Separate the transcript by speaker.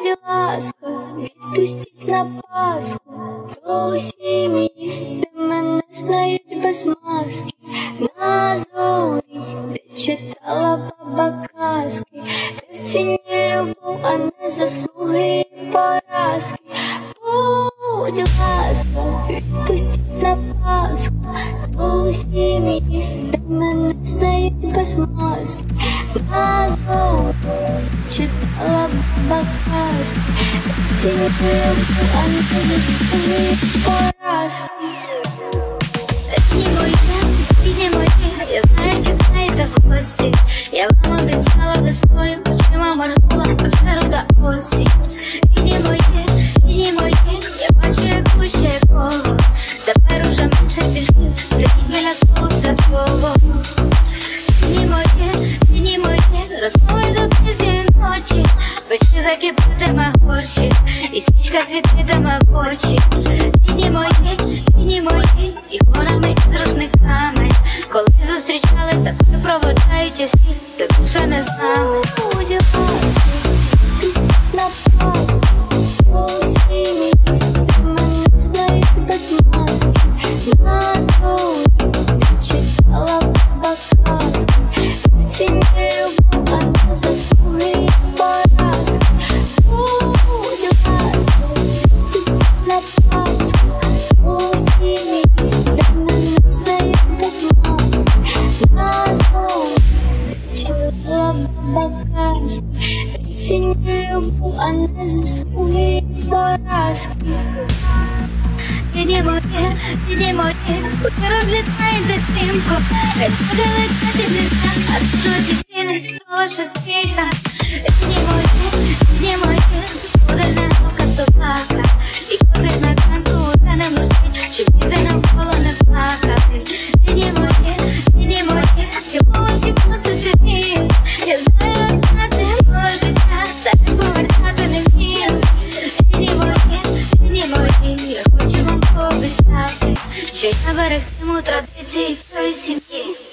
Speaker 1: Будь ласка, відпустіть на Пасху до сім'ї, де мене знають без маски, на зорі, де читала баба казки, де в ціні любов, а не заслуги і поразки. Будь ласка, відпустіть на Пасху до сім'ї, де мене знають без маски, на зорі, читала баба казки, де в ціні любов, а не заслуги і поразки.
Speaker 2: Рідні мої, я знаю, чекаєте в гості. Я вам обіцяла весною, очима моргнула, а вже руда осінь. Рідні мої, я бачу, як гуще коло. Тепер уже менше стільки, стоїть біля столу святкового. Рідні мої, розмови до пізньої ночі. Печі закипатиме горщик, і свічка світитиме в очі. Рідні мої, іконами і з рушниками. Коли зустрічали, тепер проводжають усіх, та більше не з нами.
Speaker 1: Будь ласка, відпустіть на Пасху до сім'ї, де мене знають без маски, на зорі, де читала баба казки, де в ціні любов, а не заслуги і поразки. Будь ласка, відпустіть на Пасху до сім'ї, де мене знають без маски, на зорі, де читала баба казки, де в ціні любов, а не заслуги і поразки.
Speaker 2: Рідні мої, куди розлітаєте стрімко. Хай буде летати гнізда, а тут розістіни ваша сміха. Рідні мої, господарна ока собака, і котик на канку уже не мурчить, щоб діти навколо не плакати. Рідні мої, чому очі коси сивіють? Я знаю, одна мого життя, старих повертати не вмію. Рідні мої, я хочу вам пообіцяти, що я берегтиму традиції цієї сім'ї.